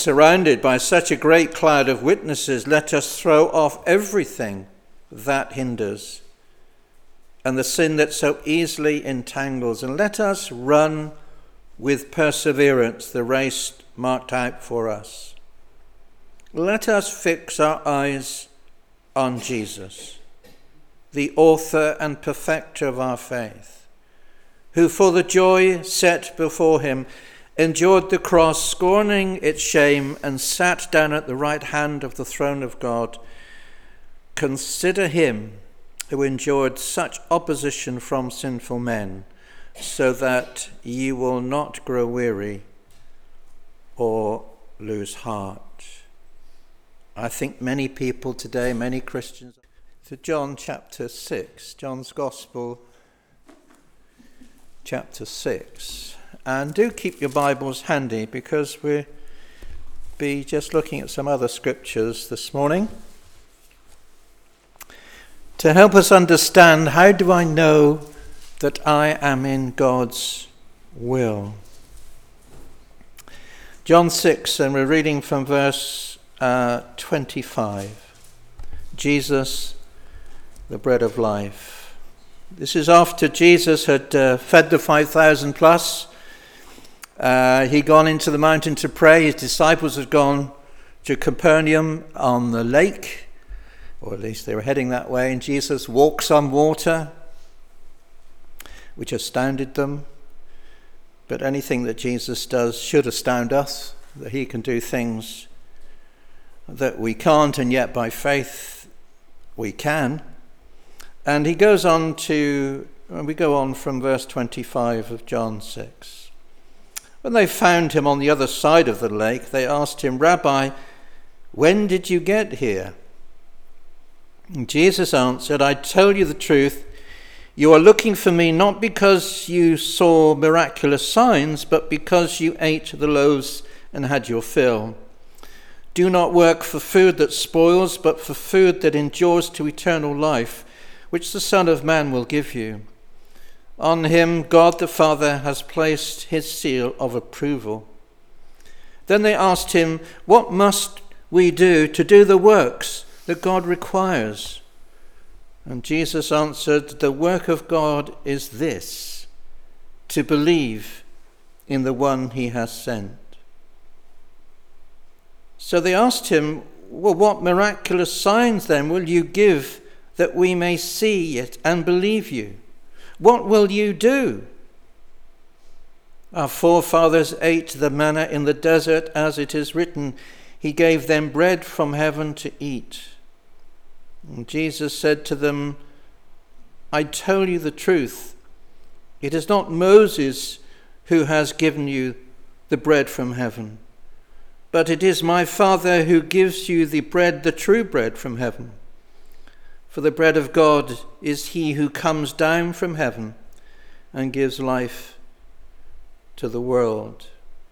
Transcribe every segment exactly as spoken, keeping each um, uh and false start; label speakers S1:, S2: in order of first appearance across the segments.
S1: surrounded by such a great cloud of witnesses, let us throw off everything that hinders and the sin that so easily entangles, and let us run with perseverance the race marked out for us. Let us fix our eyes on Jesus, the author and perfecter of our faith, who for the joy set before him endured the cross, scorning its shame, and sat down at the right hand of the throne of God. Consider him who endured such opposition from sinful men, so that ye will not grow weary or lose heart. I think many people today, many Christians, to John chapter six, John's Gospel, chapter six. And do keep your Bibles handy, because we'll be just looking at some other scriptures this morning to help us understand, how do I know that I am in God's will? John six, and we're reading from verse uh, twenty-five. Jesus, the bread of life. This is after Jesus had uh, fed the five thousand plus. Uh, he'd gone into the mountain to pray. His disciples had gone to Capernaum on the lake, or at least they were heading that way, and Jesus walks on water, which astounded them. But anything that Jesus does should astound us, that he can do things that we can't, and yet by faith we can. And he goes on to, we go on from verse twenty-five of John six. When they found him on the other side of the lake, they asked him, Rabbi, when did you get here? And Jesus answered, I tell you the truth, you are looking for me not because you saw miraculous signs, but because you ate the loaves and had your fill. Do not work for food that spoils, but for food that endures to eternal life, which the Son of Man will give you. On him God the Father has placed his seal of approval. Then they asked him, what must we do to do the works that God requires? And Jesus answered, the work of God is this, to believe in the one he has sent. So they asked him, well, what miraculous signs then will you give that we may see it and believe you? What will you do? Our forefathers ate the manna in the desert, as it is written, he gave them bread from heaven to eat. And Jesus said to them, I tell you the truth, it is not Moses who has given you the bread from heaven, but it is my Father who gives you the bread, the true bread from heaven. For the bread of God is he who comes down from heaven and gives life to the world.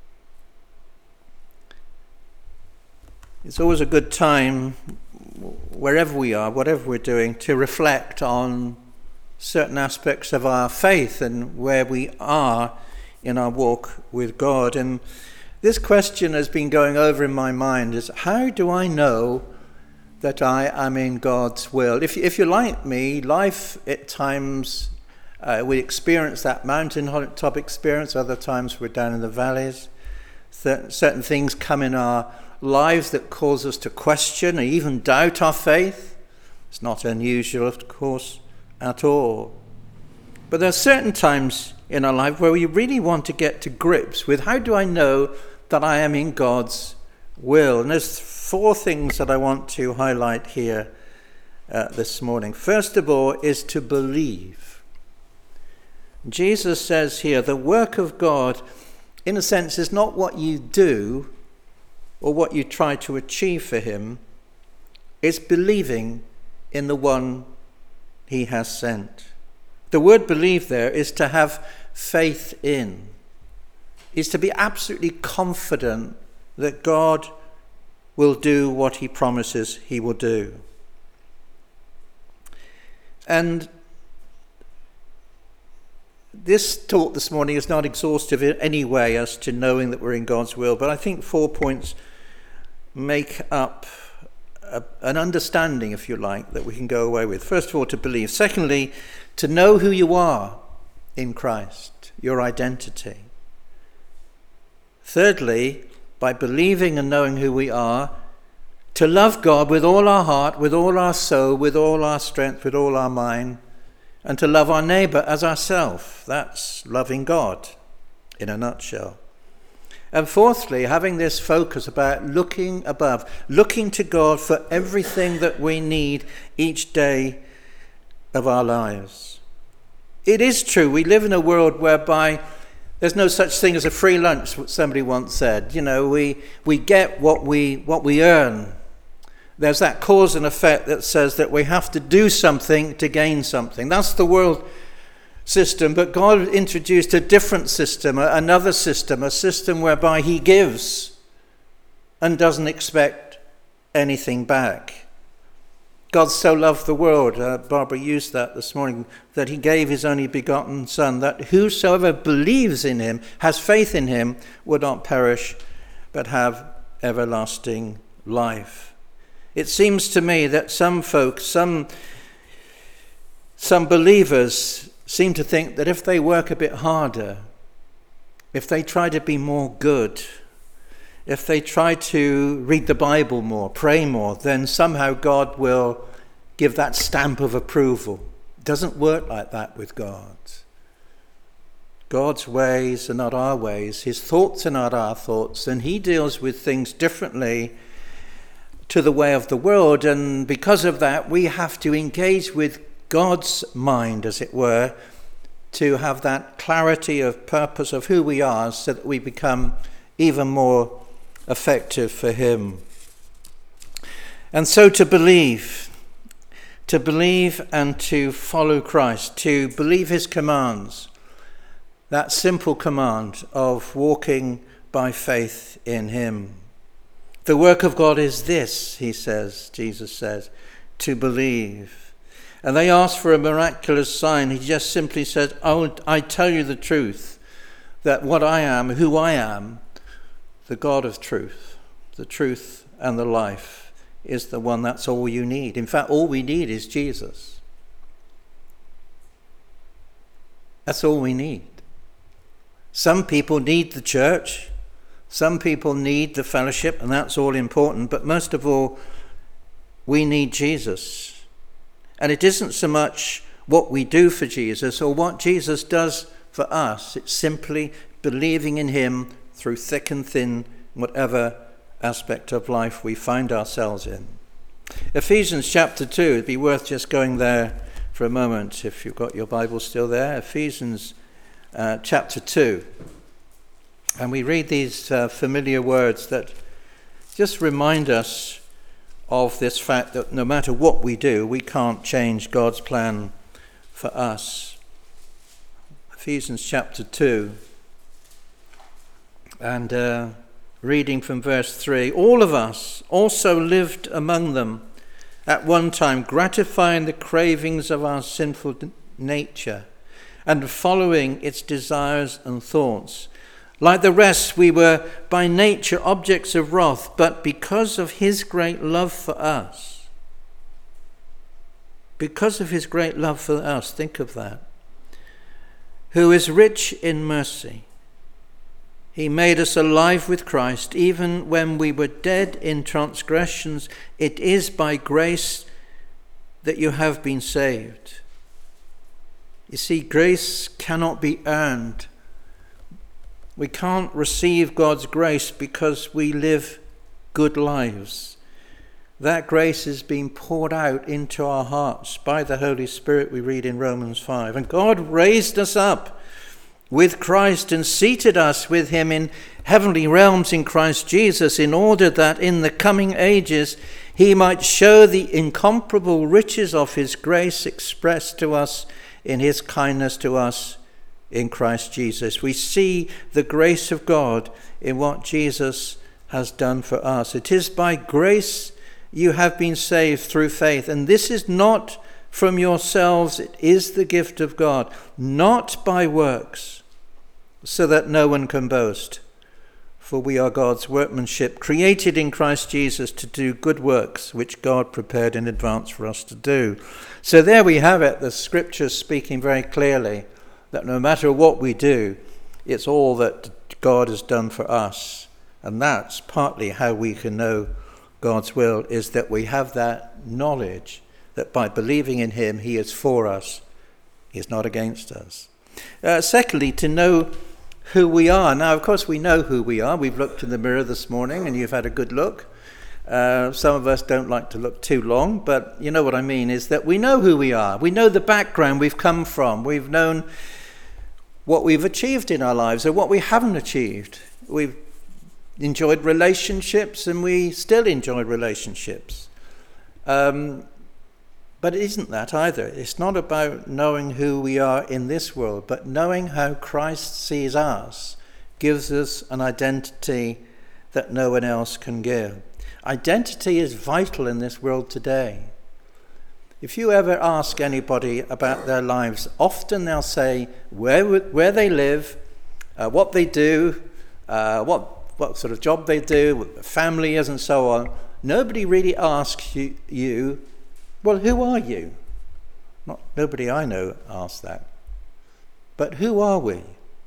S1: It's always a good time, wherever we are, whatever we're doing, to reflect on certain aspects of our faith and where we are in our walk with God. And this question has been going over in my mind, is how do I know that I am in God's will? If, if you're like me, life at times, uh, we experience that mountaintop experience. Other times we're down in the valleys. Certain, certain things come in our lives that cause us to question or even doubt our faith. It's not unusual, of course, at all. But there are certain times in our life where we really want to get to grips with, how do I know that I am in God's will? And there's four things that I want to highlight here uh, this morning. First of all is to believe. Jesus says here, the work of God, in a sense, is not what you do or what you try to achieve for him. It's believing in the one he has sent. The word believe there is to have faith in, is to be absolutely confident that God will do what he promises he will do. And this talk this morning is not exhaustive in any way as to knowing that we're in God's will, but I think four points make up a, an understanding, if you like, that we can go away with. First of all, to believe. Secondly, to know who you are in Christ, your identity. Thirdly, by believing and knowing who we are, to love God with all our heart, with all our soul, with all our strength, with all our mind, and to love our neighbour as ourselves. That's loving God in a nutshell. And fourthly, having this focus about looking above, looking to God for everything that we need each day of our lives. It is true, we live in a world whereby there's no such thing as a free lunch, what somebody once said. You know, we, we get what we what we earn. There's that cause and effect that says that we have to do something to gain something. That's the world system, but God introduced a different system, another system, a system whereby he gives and doesn't expect anything back. God so loved the world, uh, Barbara used that this morning, that he gave his only begotten Son, that whosoever believes in him, has faith in him, would not perish, but have everlasting life. It seems to me that some folks, some, some believers seem to think that if they work a bit harder, if they try to be more good, if they try to read the Bible more, pray more, then somehow God will give that stamp of approval. It doesn't work like that with God. God's ways are not our ways. His thoughts are not our thoughts. And he deals with things differently to the way of the world. And because of that, we have to engage with God's mind, as it were, to have that clarity of purpose of who we are, so that we become even more effective for him. And so to believe, to believe and to follow Christ, to believe his commands, that simple command of walking by faith in him. The work of God is this, he says, Jesus says, to believe. And they asked for a miraculous sign. He just simply said, oh, I tell you the truth, that what I am, who I am, the God of truth, the truth and the life, is the one. That's all you need. In fact, all we need is Jesus. That's all we need. Some people need the church. Some people need the fellowship, and that's all important. But most of all, we need Jesus. And it isn't so much what we do for Jesus or what Jesus does for us. It's simply believing in him through thick and thin, whatever aspect of life we find ourselves in. Ephesians chapter two, it'd be worth just going there for a moment if you've got your Bible still there. Ephesians uh, chapter two. And we read these uh, familiar words that just remind us of this fact that no matter what we do, we can't change God's plan for us. Ephesians chapter two. And uh, reading from verse three, all of us also lived among them at one time, gratifying the cravings of our sinful nature and following its desires and thoughts. Like the rest, we were by nature objects of wrath, but because of his great love for us, because of his great love for us, think of that, who is rich in mercy, he made us alive with Christ, even when we were dead in transgressions. It is by grace that you have been saved. You see, grace cannot be earned. We can't receive God's grace because we live good lives. That grace is being poured out into our hearts by the Holy Spirit, we read in Romans five. And God raised us up with Christ and seated us with him in heavenly realms in Christ Jesus, in order that in the coming ages he might show the incomparable riches of his grace expressed to us in his kindness to us in Christ Jesus. We see the grace of God in what Jesus has done for us. It is by grace you have been saved through faith, and this is not from yourselves, it is the gift of God, not by works, so that no one can boast. For we are God's workmanship, created in Christ Jesus to do good works, which God prepared in advance for us to do. So there we have it, the scriptures speaking very clearly that no matter what we do, it's all that God has done for us. And that's partly how we can know God's will, is that we have that knowledge that by believing in him, he is for us. He is not against us. Uh, secondly, to know who we are. Now, of course, we know who we are. We've looked in the mirror this morning and you've had a good look. Uh, some of us don't like to look too long, but you know what I mean, is that we know who we are. We know the background we've come from. We've known what we've achieved in our lives or what we haven't achieved. We've enjoyed relationships and we still enjoy relationships. Um, But it isn't that either. It's not about knowing who we are in this world, but knowing how Christ sees us gives us an identity that no one else can give. Identity is vital in this world today. If you ever ask anybody about their lives, often they'll say where where they live, uh, what they do, uh, what what sort of job they do, what their family is, and so on. Nobody really asks you, you well, who are you? Not nobody I know asks that. But who are we?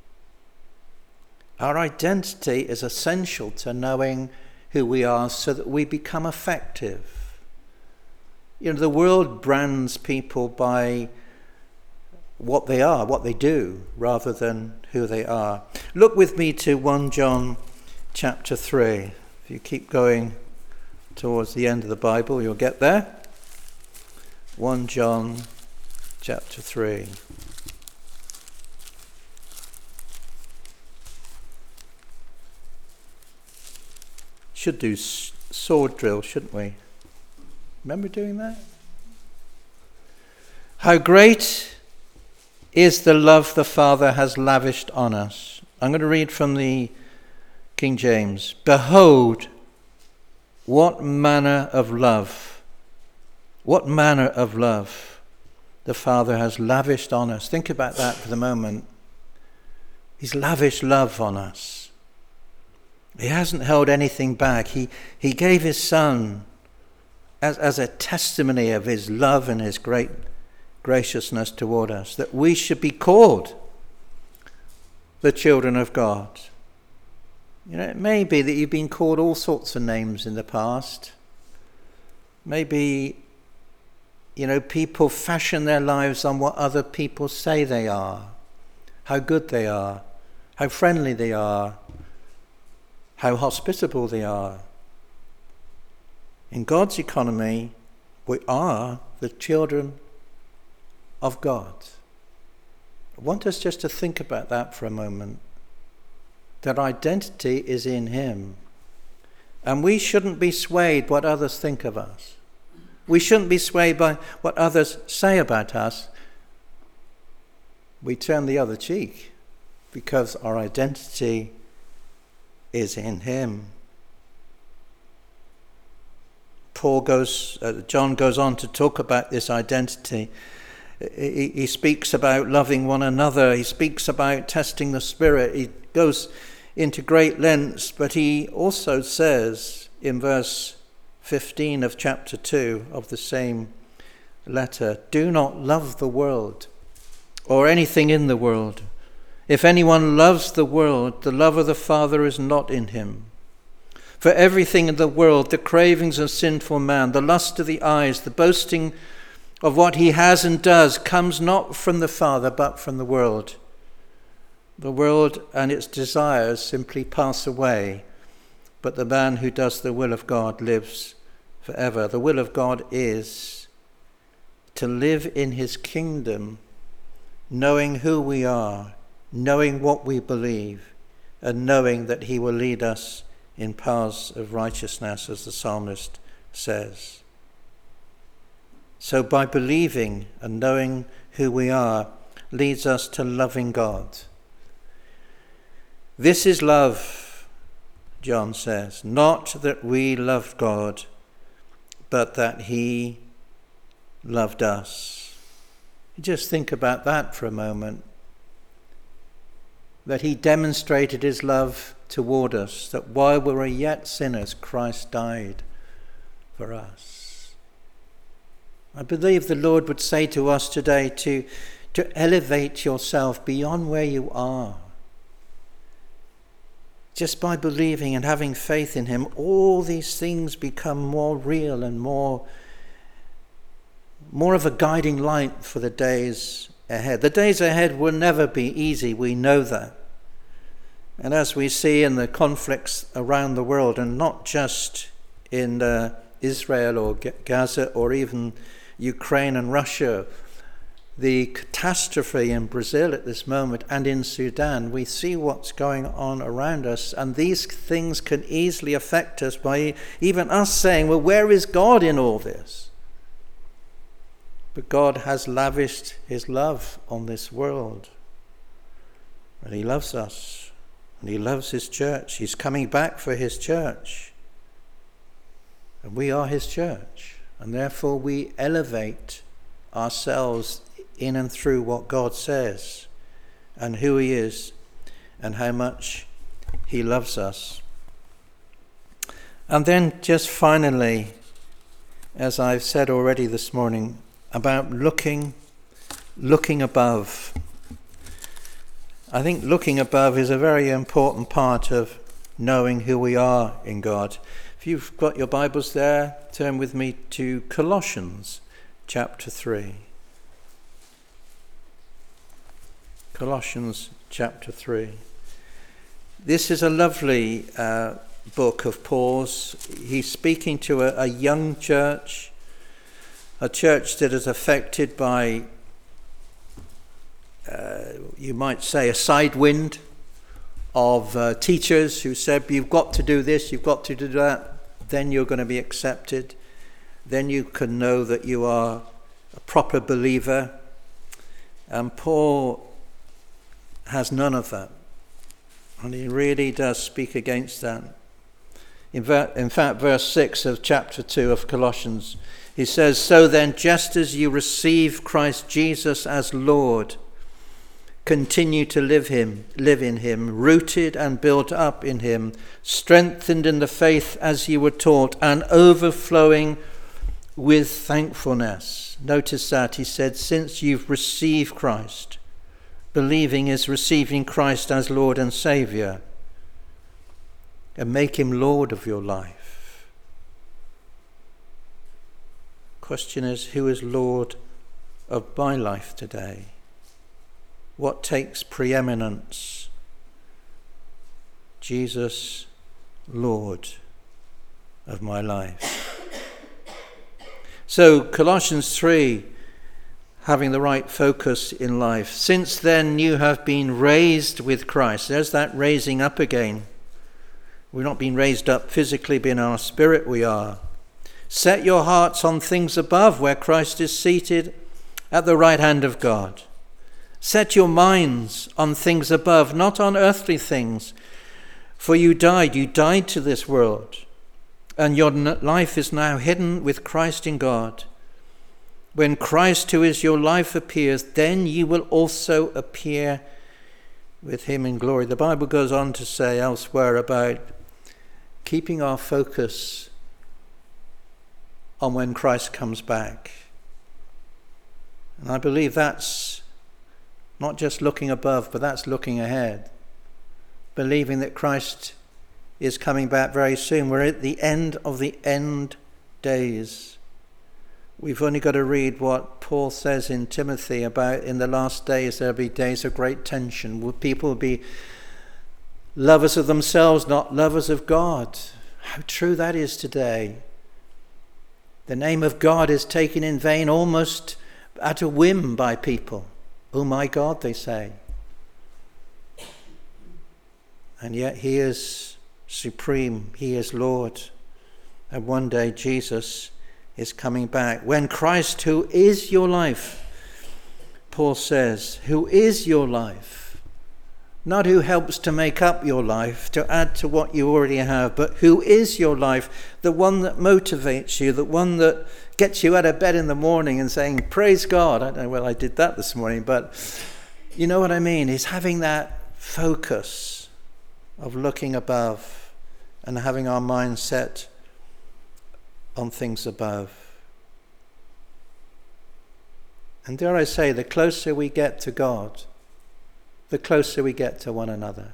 S1: Our identity is essential to knowing who we are so that we become effective. You know, the world brands people by what they are, what they do, rather than who they are. Look with me to First John chapter three. If you keep going towards the end of the Bible, you'll get there. First John chapter three. Should do sword drill, shouldn't we? Remember doing that? How great is the love the Father has lavished on us. I'm going to read from the King James. Behold, what manner of love What manner of love the Father has lavished on us. Think about that for the moment. He's lavished love on us. He hasn't held anything back. He, he gave his Son as, as a testimony of his love and his great graciousness toward us, that we should be called the children of God. You know, it may be that you've been called all sorts of names in the past. Maybe You know, people fashion their lives on what other people say they are, how good they are, how friendly they are, how hospitable they are. In God's economy, we are the children of God. I want us just to think about that for a moment. That identity is in him. And we shouldn't be swayed by what others think of us. We shouldn't be swayed by what others say about us. We turn the other cheek because our identity is in him. Paul goes, uh, John goes on to talk about this identity. He, he speaks about loving one another. He speaks about testing the Spirit. He goes into great lengths, but he also says in verse fifteen of chapter two of the same letter, do not love the world or anything in the world. If anyone loves the world, the love of the Father is not in him. For everything in the world, the cravings of sinful man, the lust of the eyes, the boasting of what he has and does, comes not from the Father, but from the world. The world and its desires simply pass away, but the man who does the will of God lives forever. The will of God is to live in his kingdom, knowing who we are, knowing what we believe, and knowing that he will lead us in paths of righteousness, as the psalmist says. So by believing and knowing who we are leads us to loving God. This is love, John says, not that we loved God, but that he loved us. Just think about that for a moment. That he demonstrated his love toward us, that while we were yet sinners, Christ died for us. I believe the Lord would say to us today to, to elevate yourself beyond where you are. Just by believing and having faith in him, all these things become more real and more, more of a guiding light for the days ahead. The days ahead will never be easy, we know that. And as we see in the conflicts around the world, and not just in uh, Israel or Gaza or even Ukraine and Russia, the catastrophe in Brazil at this moment and in Sudan, we see what's going on around us, and these things can easily affect us by even us saying, well, where is God in all this? But God has lavished his love on this world, and he loves us, and he loves his church. He's coming back for his church, and we are his church, and therefore we elevate ourselves in and through what God says and who he is and how much he loves us. And then just finally, as I've said already this morning, about looking looking above. I think looking above is a very important part of knowing who we are in God. If you've got your Bibles there, turn with me to Colossians chapter three. Colossians chapter three. This is a lovely uh, book of Paul's. He's speaking to a, a young church, a church that is affected by, uh, you might say, a side wind of uh, teachers who said, you've got to do this, you've got to do that, then you're going to be accepted. Then you can know that you are a proper believer. And Paul has none of that. And he really does speak against that. In, ver- in fact, verse six of chapter two of Colossians, he says, so then, just as you receive Christ Jesus as Lord, continue to live him, live in him, rooted and built up in him, strengthened in the faith as you were taught, and overflowing with thankfulness. Notice that he said, since you've received Christ. Believing is receiving Christ as Lord and Saviour, and make him Lord of your life. Question is, who is Lord of my life today? What takes preeminence? Jesus, Lord of my life. So Colossians three, having the right focus in life. Since then you have been raised with Christ. There's that raising up again. We're not being raised up physically, but in our spirit we are. Set your hearts on things above, where Christ is seated at the right hand of God. Set your minds on things above, not on earthly things. For you died, you died to this world, and your life is now hidden with Christ in God. When Christ, who is your life, appears, then you will also appear with him in glory. The Bible goes on to say elsewhere about keeping our focus on when Christ comes back. And I believe that's not just looking above, but that's looking ahead. Believing that Christ is coming back very soon. We're at the end of the end days. We've only got to read what Paul says in Timothy about in the last days there'll be days of great tension. Will people be lovers of themselves, not lovers of God? How true that is today. The name of God is taken in vain almost at a whim by people. Oh my God, they say. And yet he is supreme. He is Lord. And one day Jesus is coming back. When Christ, who is your life, Paul says, who is your life, not who helps to make up your life, to add to what you already have, but who is your life, the one that motivates you, the one that gets you out of bed in the morning and saying, praise God. I don't know, well, I did that this morning, but you know what I mean? Is having that focus of looking above and having our minds set on things above. And dare I say, the closer we get to God, the closer we get to one another.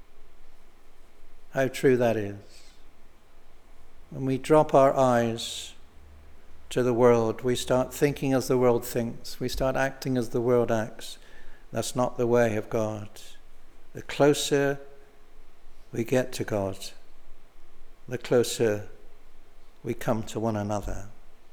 S1: How true that is. When we drop our eyes to the world, we start thinking as the world thinks, we start acting as the world acts. That's not the way of God. The closer we get to God, the closer we come to one another.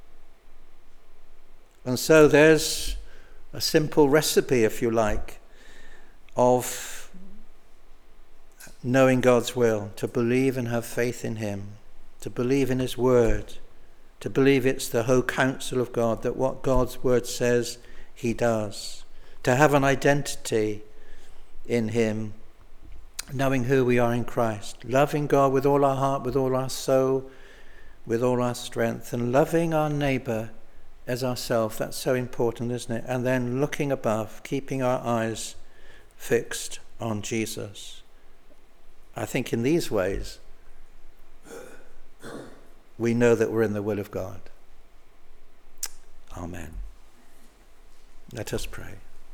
S1: And so there's a simple recipe, if you like, of knowing God's will, to believe and have faith in him, to believe in his word, to believe it's the whole counsel of God, that what God's word says, he does. To have an identity in him, knowing who we are in Christ, loving God with all our heart, with all our soul, with all our strength, and loving our neighbour as ourselves. That's so important, isn't it? And then looking above, keeping our eyes fixed on Jesus. I think in these ways, we know that we're in the will of God. Amen. Let us pray.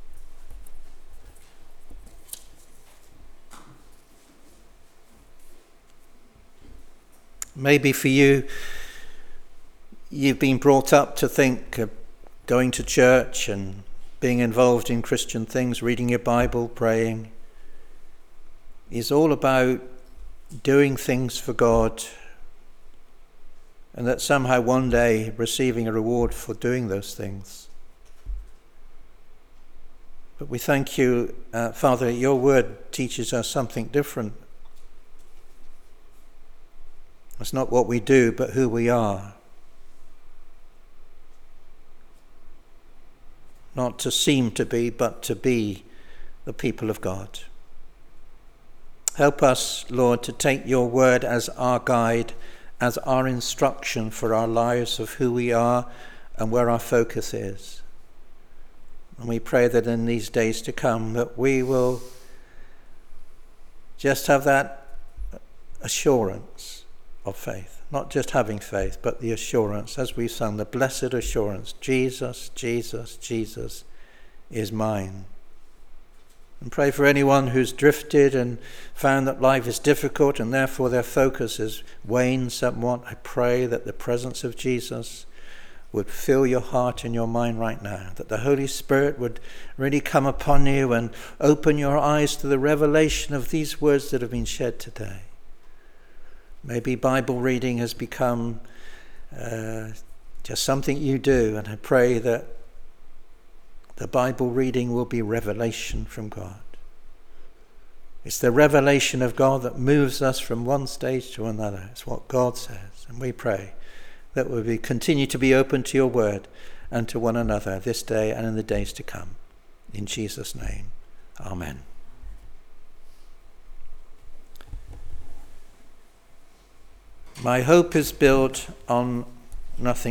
S1: Maybe for you, you've been brought up to think of going to church and being involved in Christian things, reading your Bible, praying, is all about doing things for God, and that somehow one day receiving a reward for doing those things. But we thank you, uh, Father, your word teaches us something different. It's not what we do, but who we are. Not to seem to be, but to be the people of God. Help us, Lord, to take your word as our guide, as our instruction for our lives of who we are and where our focus is. And we pray that in these days to come, that we will just have that assurance of faith, not just having faith, but the assurance, as we've sung, the blessed assurance, Jesus, Jesus, Jesus is mine. And pray for anyone who's drifted and found that life is difficult and therefore their focus has waned somewhat. I pray that the presence of Jesus would fill your heart and your mind right now, that the Holy Spirit would really come upon you and open your eyes to the revelation of these words that have been shared today. Maybe Bible reading has become uh, just something you do, and I pray that the Bible reading will be revelation from God. It's the revelation of God that moves us from one stage to another. It's what God says, and we pray that we will continue to be open to your word and to one another this day and in the days to come. In Jesus' name, amen. My hope is built on nothing